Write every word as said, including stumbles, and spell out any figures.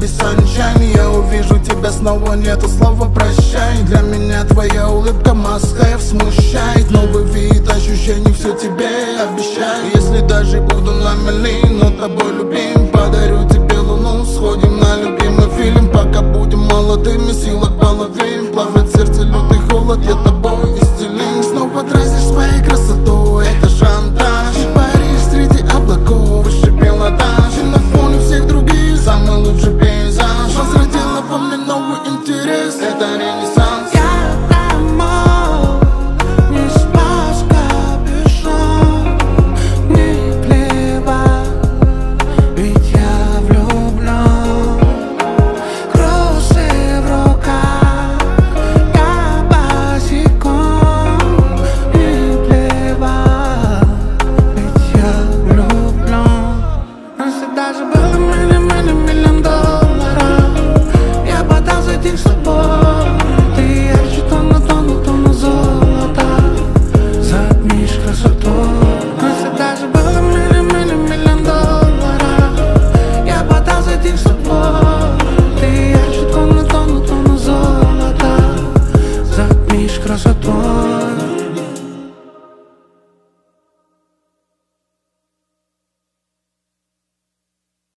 без sunshine. Я увижу тебя снова, нету слова прощай. Для меня твоя улыбка must have смущает. Новый вид ощущений, все тебе обещаю. Если даже буду на мели, но тобой любим, подарю тебе луну, сходим на любимый фильм. Пока будем молодыми, силок половин. Плавает сердце, лютый холод, я тобой исцелим. Снова дразнишь своей красотой,